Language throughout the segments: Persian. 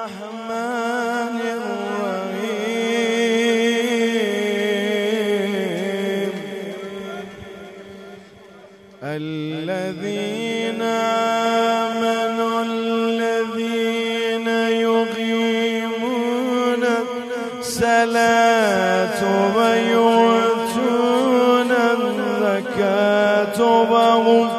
الرحمن الرحيم الذين آمنوا الذين يقيمون الصلاة ويؤتون الزكاة وهم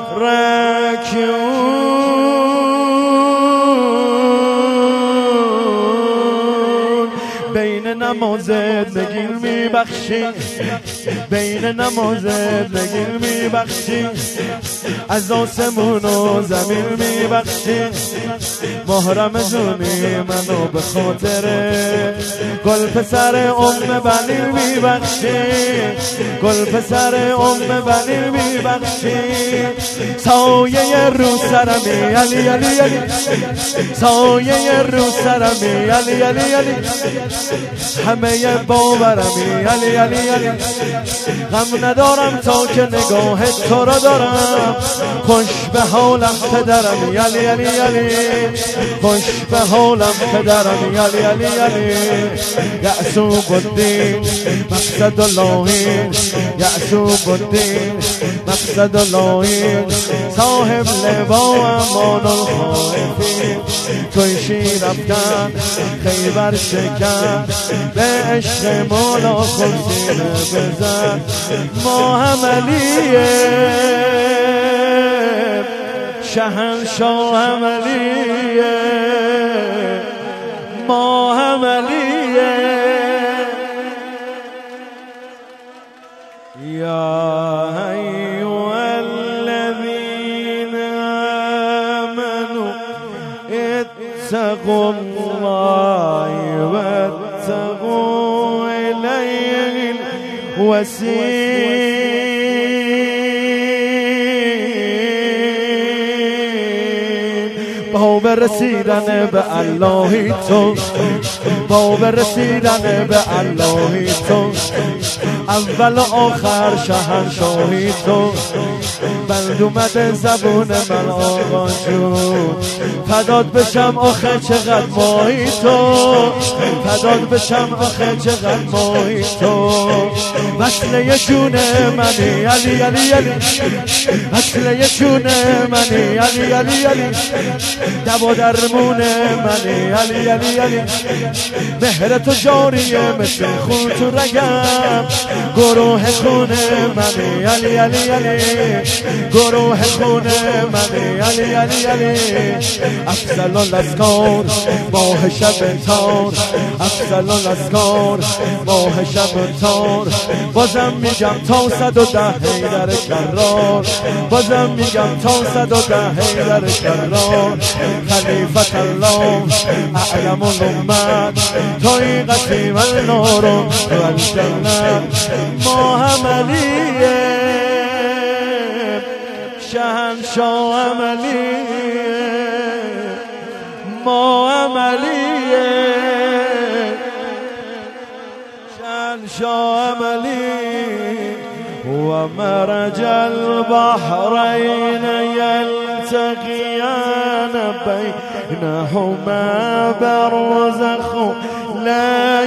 راكعون بین نمازت بگیر میبخشی بین نمازت بگیر میبخشی از آسمون و زمین میبخشی محرم جونی منو به خاطر گل پسر ام بنی میبخشی گل پسر ام بنی میبخشی سایه رو سرمی علی علی علی سایه رو سرمی علی علی علی همه باورمی علی علی علی غم ندارم تا که نگاه تو را دارم خوش به حالم پدرمی علی علی علی خوش به حالم پدرمی علی علی علی یعصوب الدین مقصد اللهین یعصوب الدین مقصد اللهین صاحب لوا امان الخائفین توی شیر افکن خیبر شکن به عشق مولا خورسینه بزن ما هم علیه شهنشاه هم علیه ما هم علیه یا ایها الذین آمنوا اتقوا الله واتقوا الیه الوسیل با رسیدن به اللهی تو با رسیدن به اللهی تو اول و آخر شهنشاهی تو بند اومده زبون من آقا جون فدات بشم آخه چقدر ماهی تو فدات بشم آخه چقدر ماهی تو وصله جون منی علی علی علی وصله جون منی علی علی علی دوا درمون منی علی علی علی مهر تو جاریه مثل خون تو رگم گروه خون منی علی علی علی گروه خون منی علی علی علی افضل الاسکار ماه شب تار افضل الاسکار ماه شب تار بازم میگم تا 110 حیدر کرار بازم میگم تا 110 حیدر کرار خلیفت الله اعلم الامت طریقتی و النار و الجنت ما هم علیه شهنشاه هم علیه ما هم علیه شهنشاه هم علیه و مرج البحرین یلتقیان بینهما برزخ لا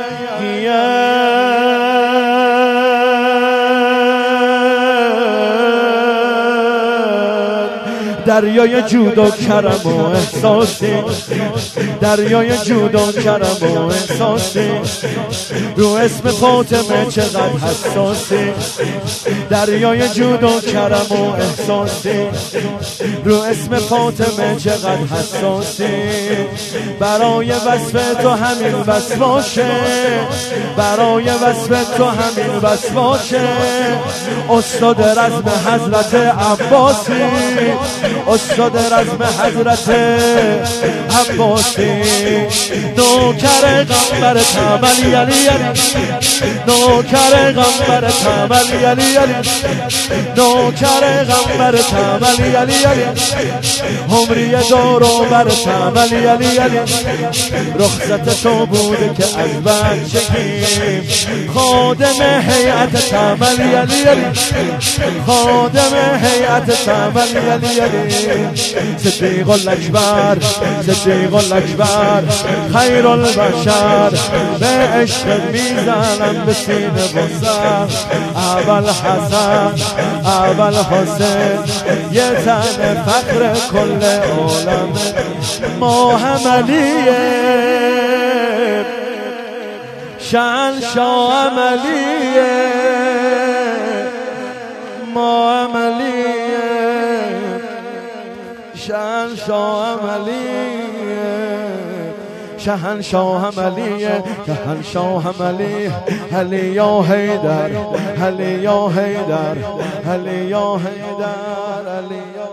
یبغیان دریای جود و کرم و احساسی دریای جود و کرم و احساسی رو اسم فاطمه چقدر حساسی دریای جود و کرم و احساسی رو اسم فاطمه چقدر حساسی برای وصف تو همین وصفاشه برای وصف تو همین وصفاشه استاد رزم حضرت عباسی استاد رزم حضرت عباسی نوکر غمبرتم علی علی علی نوکر غمبرتم علی علی علی نوکر غمبرتم علی علی علی عمری دارو برتم علی علی علی رخصت تو بوده که از بچگی خادم هیئت علی علی علی خادم هیئت علی علی علی صدیق الاکبر صدیق الاکبر خیر البشر به عشق میزنم به سینه بسر اول حسن اول حسین یه تن فخر کل عالم ما هم علیه شهنشاه علیه ما هم علیه شهنشاه علیه شهنشاه علیه شهنشاه علیه علی یا حیدر علی یا حیدر علی یا حیدر علی یا